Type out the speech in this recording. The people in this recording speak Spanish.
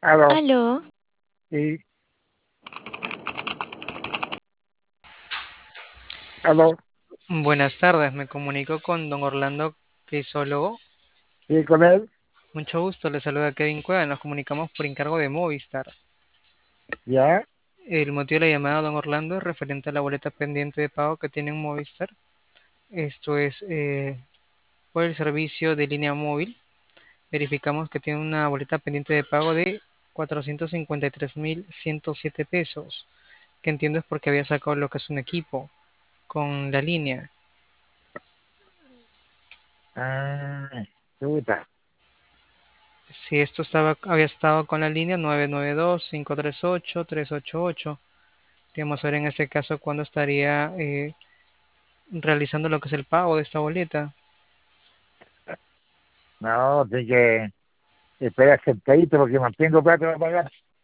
Aló, Aló, y aló, Buenas tardes, me comunico con don Orlando Crisólogo. sí, con él, Mucho gusto, le saluda Kevin Cueva. Nos comunicamos por encargo de Movistar. ya, El motivo de la llamada, don Orlando, es referente a la boleta pendiente de pago que tiene en Movistar. Esto es por el servicio de línea móvil. Verificamos que tiene una boleta pendiente de pago de 453.107 pesos, que entiendo es porque había sacado lo que es un equipo con la línea. ah, puta, Si esto había estado con la línea 992-538-388, queremos saber en este caso cuándo estaría realizando lo que es el pago de esta boleta. no, tengo que esperar sentadito porque no tengo plata para pagar.